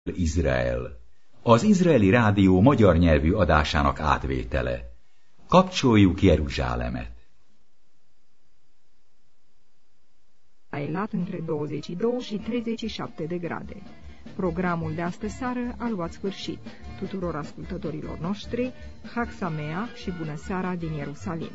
Izrael. Az izraeli rádió magyar nyelvű adásának átvétele. Kapcsoljuk Jeruzsálemet. Elat între 22 și 37 de grade. Programul de astă seară a luat sfârșit. Tuturor ascultătorilor noștri, Chag Sameach și bună seara din Ierusalim.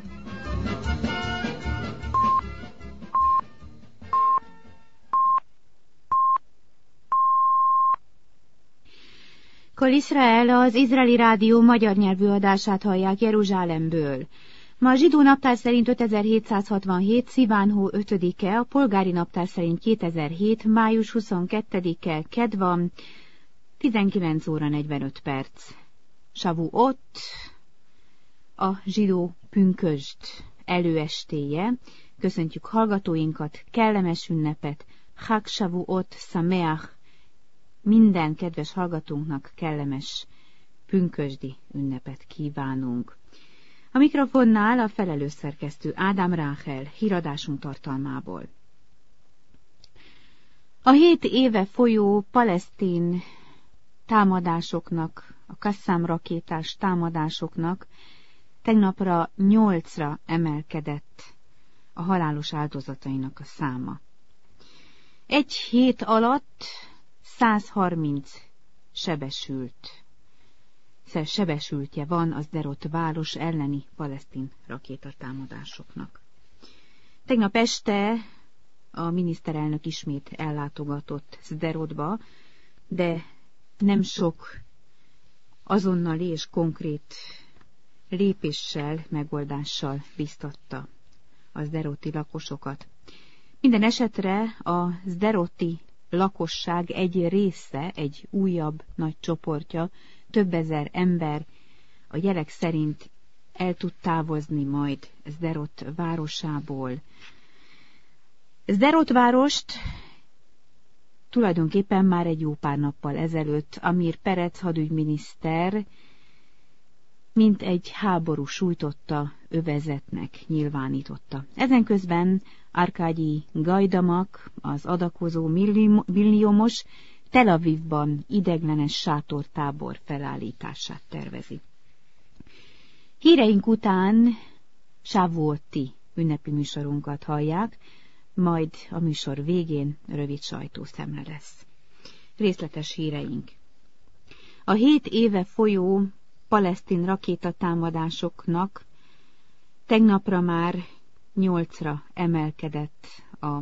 Kol Israel, az izraeli rádió magyar nyelvű adását hallják Jeruzsálemből. Ma a zsidó naptár szerint 5767. Sziván hó 5-e, a polgári naptár szerint 2007. május 22-e, kedd van, 19 óra 45 perc. Shavuot, a zsidó pünkösd előestéje. Köszöntjük hallgatóinkat, kellemes ünnepet, Chag Shavuot Sameach. Minden kedves hallgatónknak kellemes pünkösdi ünnepet kívánunk. A mikrofonnál a felelős szerkesztő Ádám Ráhel, híradásunk tartalmából. A 7 éve folyó palesztin támadásoknak, a Qassam rakétás támadásoknak tegnapra 8-ra emelkedett a halálos áldozatainak a száma. Egy hét alatt 130 sebesültje van az Sderot város elleni palesztin rakétatámadásoknak. Tegnap este a miniszterelnök ismét ellátogatott Sderotba, de nem sok azonnali és konkrét lépéssel, megoldással biztatta a sderoti lakosokat. Minden esetre a sderoti lakosság egy része, egy újabb nagy csoportja, több ezer ember a jelek szerint el tud távozni majd Sderot városából. Sderot várost tulajdonképpen már egy jó pár nappal ezelőtt Amir Perec hadügyminiszter mint egy háború sújtotta övezetnek nyilvánította. Ezen közben Arkádyi Gajdamak, az adakozó milliómos, Tel Avivban ideiglenes sátortábor felállítását tervezi. Híreink után Shavuoti ünnepi műsorunkat hallják, majd a műsor végén rövid sajtószemle lesz. Részletes híreink. A 7 éve folyó palesztin rakétatámadásoknak tegnapra már 8-ra emelkedett a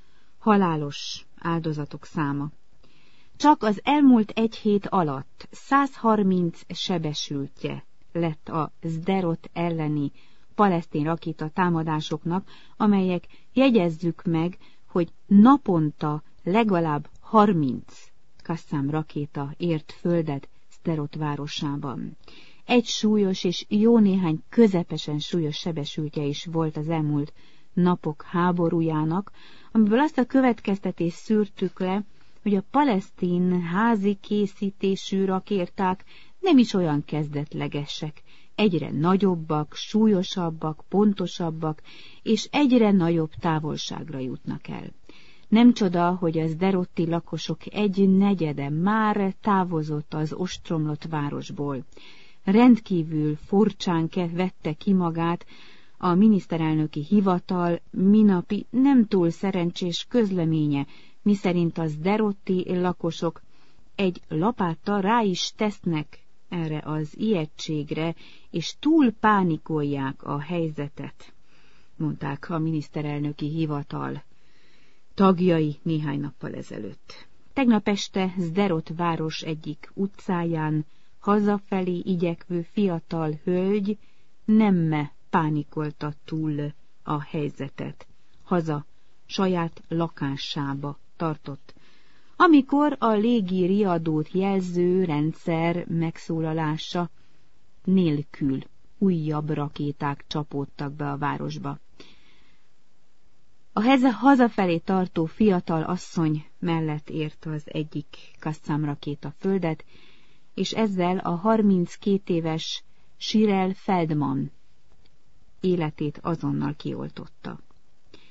halálos áldozatok száma. Csak az elmúlt egy hét alatt 130 sebesültje lett a Sderot elleni palesztin rakétatámadásoknak, amelyek, jegyezzük meg, hogy naponta legalább 30 Qassam rakéta ért földet Sderot városában. Egy súlyos és jó néhány közepesen súlyos sebesültje is volt az elmúlt napok háborújának, amiből azt a következtetést szűrtük le, hogy a palesztin házi készítésű rakéták nem is olyan kezdetlegesek, egyre nagyobbak, súlyosabbak, pontosabbak, és egyre nagyobb távolságra jutnak el. Nem csoda, hogy a sderoti lakosok 1/4 már távozott az ostromlott városból. Rendkívül furcsán vette ki magát a miniszterelnöki hivatal minapi nem túl szerencsés közleménye, miszerint a sderoti lakosok egy lapáttal rá is tesznek erre az ijegységre, és túl pánikolják a helyzetet, mondták a miniszterelnöki hivatal tagjai néhány nappal ezelőtt. Tegnap este Sderot város egyik utcáján hazafelé igyekvő fiatal hölgy nem pánikolta túl a helyzetet. Haza saját lakásába tartott, amikor a légi riadót jelző rendszer megszólalása nélkül újabb rakéták csapódtak be a városba. A hazafelé tartó fiatal asszony mellett ért az egyik Qassam rakéta földet, és ezzel a 32 éves Shirel Feldman életét azonnal kioltotta.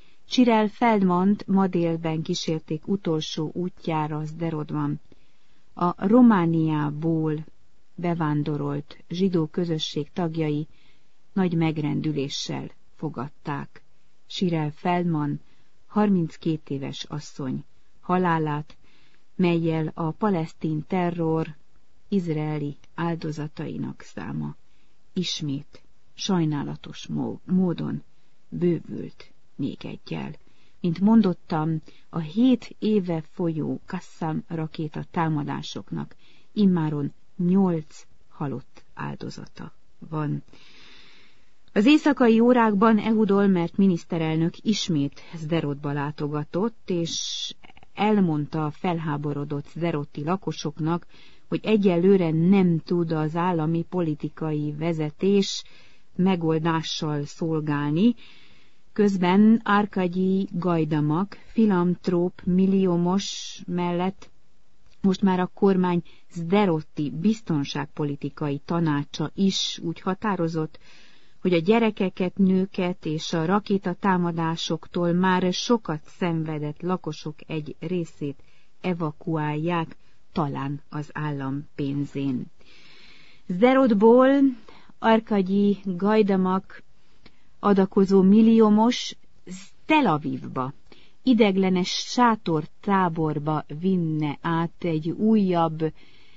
Shirel Feldmant ma délben kísérték utolsó útjára Sderotban. A Romániából bevándorolt zsidó közösség tagjai nagy megrendüléssel fogadták Shirel Feldman 32 éves asszony halálát, mellyel a palesztin terror izraeli áldozatainak száma ismét sajnálatos módon bővült még egyel. Mint mondottam, a 7 éve folyó Qassam rakéta támadásoknak immáron 8 halott áldozata van. Az éjszakai órákban Ehud Olmert miniszterelnök ismét Szderotba látogatott, és elmondta a felháborodott szderoti lakosoknak, hogy egyelőre nem tud az állami politikai vezetés megoldással szolgálni. Közben Arkadij Gajdamak, filantróp milliómos mellett most már a kormány szderoti biztonságpolitikai tanácsa is úgy határozott, hogy a gyerekeket, nőket és a rakétatámadásoktól már sokat szenvedett lakosok egy részét evakuálják, talán az állam pénzén. Szderotból Arkadij Gajdamak adakozó milliómos Tel Avivba, ideglenes sátortáborba vinne át egy újabb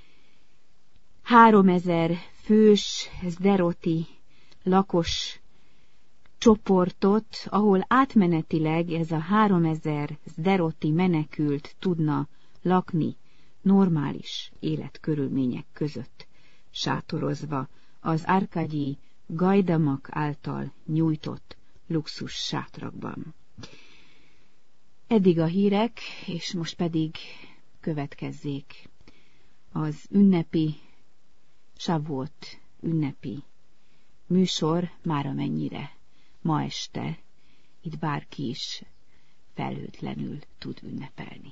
3000 fős szderoti lakos csoportot, ahol átmenetileg ez a 3000 szderoti menekült tudna lakni normális életkörülmények között, sátorozva az Arkadij Gajdamak által nyújtott luxus sátrakban. Eddig a hírek, és most pedig következzék az ünnepi, Shavuot ünnepi műsor, máramennyire ma este itt bárki is felhőtlenül tud ünnepelni.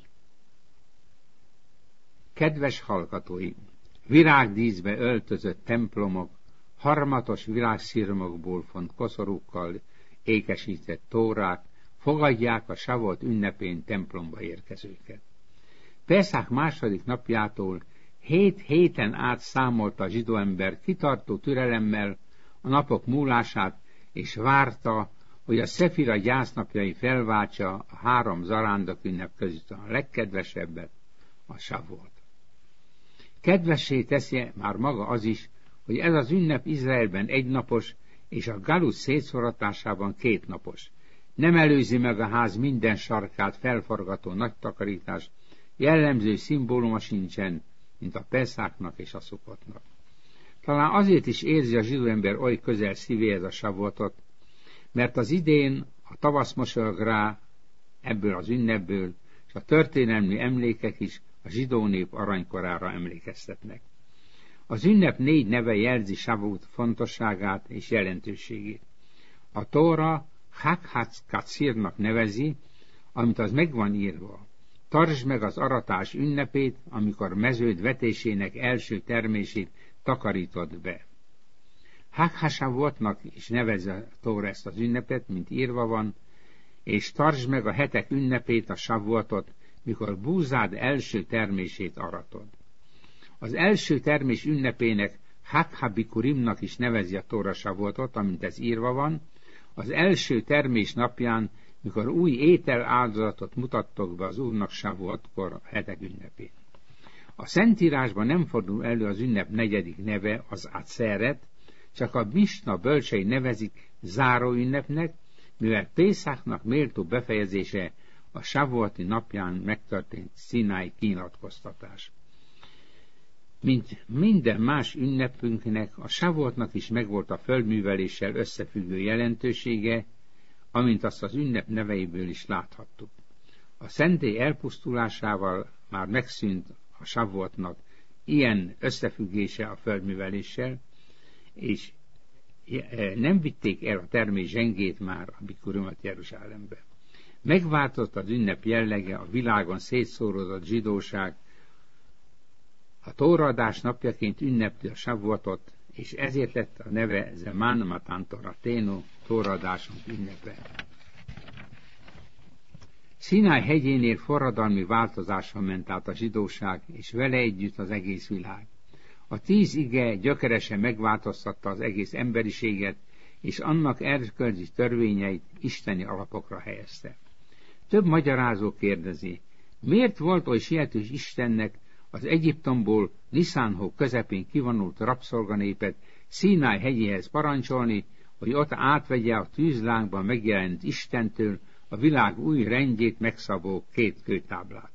Kedves hallgatóim! Virágdíszbe öltözött templomok, harmatos virágszirmokból font koszorúkkal ékesített tórák fogadják a Shavuot ünnepén templomba érkezőket. Peszach második napjától 7 héten át számolta a zsidó ember kitartó türelemmel a napok múlását, és várta, hogy a Szefira gyásznapjai felváltsa a 3 zarándok ünnep között a legkedvesebbet, a Shavuot. Kedvessé teszi már maga az is, hogy ez az ünnep Izraelben 1 napos, és a Galusz szétszóratásában 2 napos. Nem előzi meg a ház minden sarkát felforgató nagy takarítás, jellemző szimbóluma sincsen, mint a Peszáknak és a Szukotnak. Talán azért is érzi a zsidó ember oly közel szívéhez a Shavuotot, mert az idén a tavasz mosolyog rá ebből az ünnepből, és a történelmi emlékek is a zsidó nép aranykorára emlékeztetnek. Az ünnep 4 neve jelzi Shavuot fontosságát és jelentőségét. A Tóra Chag HaKatzirnak nevezi, amit az meg van írva. Tartsd meg az aratás ünnepét, amikor meződ vetésének első termését takarítod be. Chag HaShavuotnak is nevezi a Tóra ezt az ünnepet, mint írva van, és tartsd meg a hetek ünnepét, a Shavuotot, mikor búzád első termését aratod. Az első termés ünnepének Chag HaBikurimnak is nevezi a Tóra Shavuotot, amint ez írva van, az első termés napján, mikor új étel áldozatot mutattok be az Úrnak Shavuotkor a hetek ünnepén. A Szentírásban nem fordul elő az ünnep 4. neve, az Atzeret, csak a Misna bölcsei nevezik záró ünnepnek, mivel Pészáknak méltó befejezése a Shavuoti napján megtörtént színái kinyilatkoztatás. Mint minden más ünnepünknek, a Shavuotnak is megvolt a földműveléssel összefüggő jelentősége, amint azt az ünnep neveiből is láthattuk. A szentély elpusztulásával már megszűnt a Shavuotnak ilyen összefüggése a földműveléssel, és nem vitték el a termés zsengét már a Bikurimot Jeruzsálembe. Megváltozott az ünnep jellege, a világon szétszóródott zsidóság, a tóraadás napjaként ünnepli a Shavuotot, és ezért lett a neve Zeman Matan Toratenu, tóraadásunk ünnepe. Színáj hegyénél forradalmi változáson ment át a zsidóság, és vele együtt az egész világ. A 10 ige gyökeresen megváltoztatta az egész emberiséget, és annak erkölcsi törvényeit isteni alapokra helyezte. Több magyarázó kérdezi, miért volt oly sietős Istennek az Egyiptomból Niszán-hó közepén kivonult rabszolganépet Színáj hegyéhez parancsolni, hogy ott átvegye a tűzlángban megjelent Istentől a világ új rendjét megszabó 2 kőtáblát.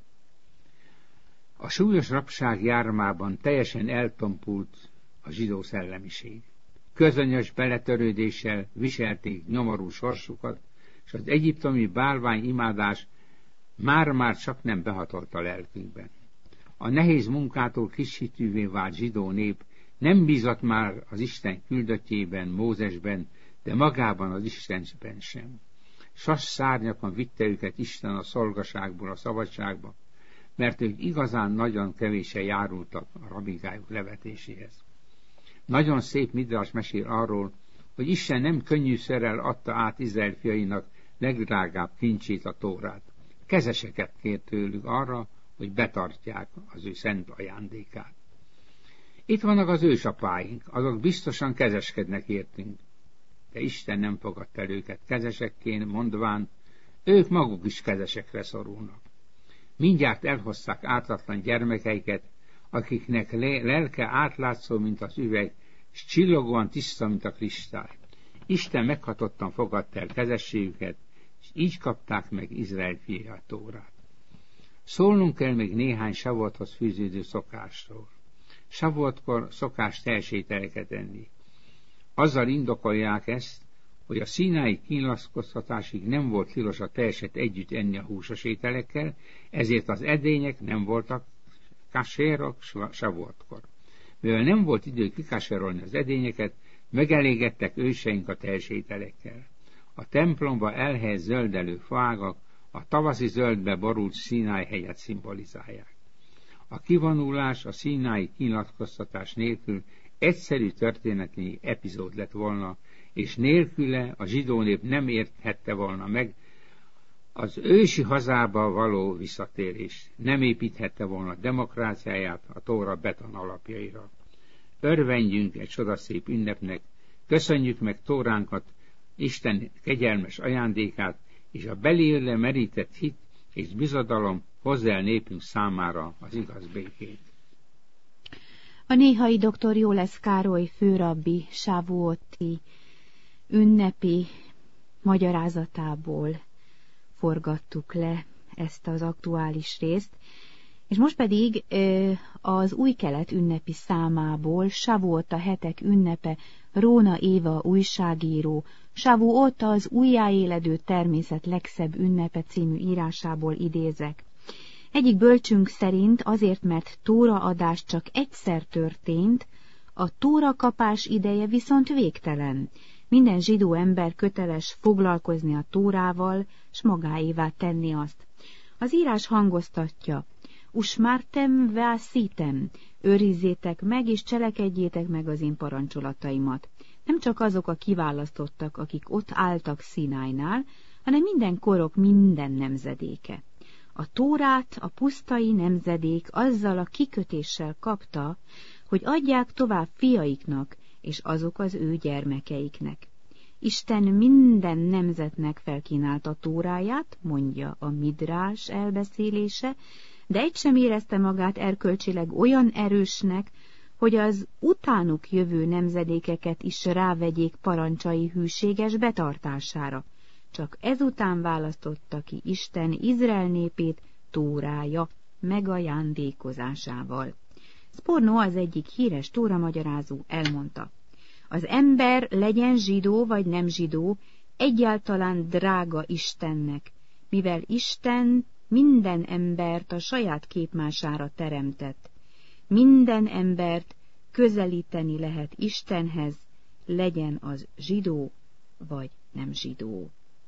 A súlyos rabság jármában teljesen eltompult a zsidó szellemiség. Közönyös beletörődéssel viselték nyomorú sorsukat, és az egyiptomi bálványimádás már-már csak nem behatolt a lelkükben. A nehéz munkától kishitűvé vált zsidó nép nem bízott már az Isten küldöttjében, Mózesben, de magában az Istenben sem. Sas szárnyakon vitte őket Isten a szolgaságból a szabadságba, mert ők igazán nagyon kevésen járultak a rabigájuk levetéséhez. Nagyon szép midrás mesél arról, hogy Isten nem könnyűszerrel adta át Izrael fiainak legdrágább kincsét, a Tórát. Kezeseket kért tőlük arra, hogy betartják az ő szent ajándékát. Itt vannak az ősapáink, azok biztosan kezeskednek értünk, de Isten nem fogadta el őket kezesekként, mondván, ők maguk is kezesekre szorulnak. Mindjárt elhozták ártatlan gyermekeiket, akiknek lelke átlátszó, mint az üveg, és csillogóan tiszta, mint a kristály. Isten meghatottan fogadta el kezességüket, és így kapták meg Izrael fiai a Tórát. Szólnunk kell még néhány Savuothoz fűződő szokásról. Savuotkor szokás telsételeket enni. Azzal indokolják ezt, hogy a színái kínlaszkoztatásig nem volt tilos a teljeset együtt enni a húsos ételekkel, ezért az edények nem voltak kasérok Savuotkor. Mivel nem volt idő kikáserolni az edényeket, megelégettek őseink a teljesételekkel. A templomba elhelyezett zöldelő faágak a tavaszi zöldbe borult Színáj hegyet szimbolizálják. A kivonulás a színái kínlatkoztatás nélkül egyszerű történeti epizód lett volna, és nélküle a zsidó nép nem érthette volna meg az ősi hazába való visszatérést, nem építhette volna demokráciáját a Tóra beton alapjaira. Örvendjünk egy csodaszép ünnepnek, köszönjük meg Tóránkat, Isten kegyelmes ajándékát, és a belőle merített hit és bizodalom hozzá el népünk számára az igaz békét. A néhai dr. Jólesz Károly főrabbi sávuoti ünnepi magyarázatából forgattuk le ezt az aktuális részt, és most pedig az Új Kelet ünnepi számából, Savuot a hetek ünnepe, Róna Éva újságíró, Savuot az újjáéledő természet legszebb ünnepe című írásából idézek. Egyik bölcsünk szerint azért, mert tóraadás csak egyszer történt, a tórakapás ideje viszont végtelen. Minden zsidó ember köteles foglalkozni a tórával, s magáévá tenni azt. Az írás hangoztatja: Usmártem vászítem, őrizzétek meg és cselekedjétek meg az én parancsolataimat. Nem csak azok a kiválasztottak, akik ott álltak Színájnál, hanem minden korok, minden nemzedéke. A Tórát a pusztai nemzedék azzal a kikötéssel kapta, hogy adják tovább fiaiknak, és azok az ő gyermekeiknek. Isten minden nemzetnek felkínálta a Tóráját, mondja a Midrás elbeszélése, de egy sem érezte magát erkölcsileg olyan erősnek, hogy az utánuk jövő nemzedékeket is rávegyék parancsai hűséges betartására. Csak ezután választotta ki Isten Izrael népét Tórája megajándékozásával. Szporno, az egyik híres tóramagyarázó, elmondta: az ember, legyen zsidó vagy nem zsidó, egyáltalán drága Istennek, mivel Isten minden embert a saját képmására teremtett. Minden embert közelíteni lehet Istenhez, legyen az zsidó vagy nem zsidó.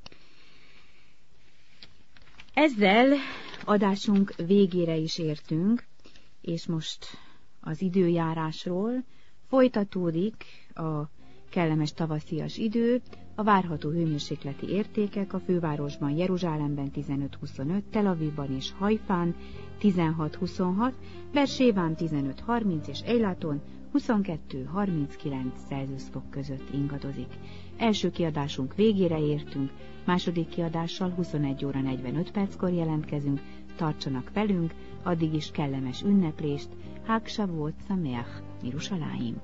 Ezzel adásunk végére is értünk, és most az időjárásról folytatódik a kellemes tavaszias idő. A várható hőmérsékleti értékek a fővárosban Jeruzsálemben 15-25, Tel Avivban és Hajfán 16-26, Beerséván 15-30 és Eilaton 22-39 Celsius fok között ingadozik. Első kiadásunk végére értünk, második kiadással 21 óra 45 perckor jelentkezünk, tartsanak velünk, addig is kellemes ünneplést, Hag Shavuot Sameach, Yerushalayim.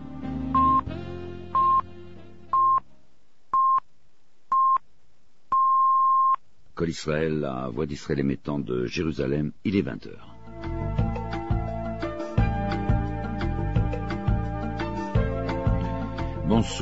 Kol Israël, la voix d'Israël émettant de Jérusalem, il est 20h. Bonsoir.